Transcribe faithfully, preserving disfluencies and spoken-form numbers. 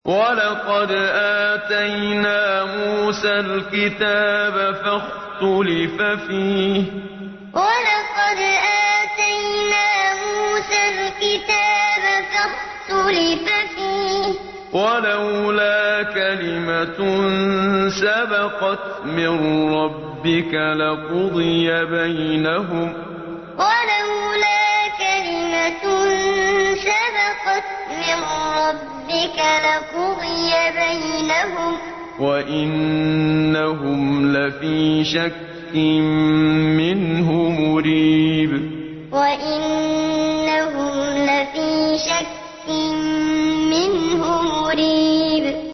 وَلَقَدْ آتَيْنَا مُوسَى الْكِتَابَ فَاخْتُلِفَ فِيهِ ۚ وَلَوْلَا كَلِمَةٌ سَبَقَتْ مِن رَّبِّكَ لَقُضِيَ بَيْنَهُمْ ۚ وَإِنَّهُمْ لَفِي شَكٍّ مِّنْهُ مُرِيبٍ وَلَقَدْ آتَيْنَا مُوسَى الْكِتَابَ فَاخْتُلِفَ فِيهِ ۚ وَلَوْلَا كَلِمَةٌ سَبَقَتْ مِن رَّبِّكَ لَقُضِيَ بَيْنَهُمْ ۚ وَإِنَّهُمْ لَفِي شَكٍّ مِّنْهُ مُرِيبٍ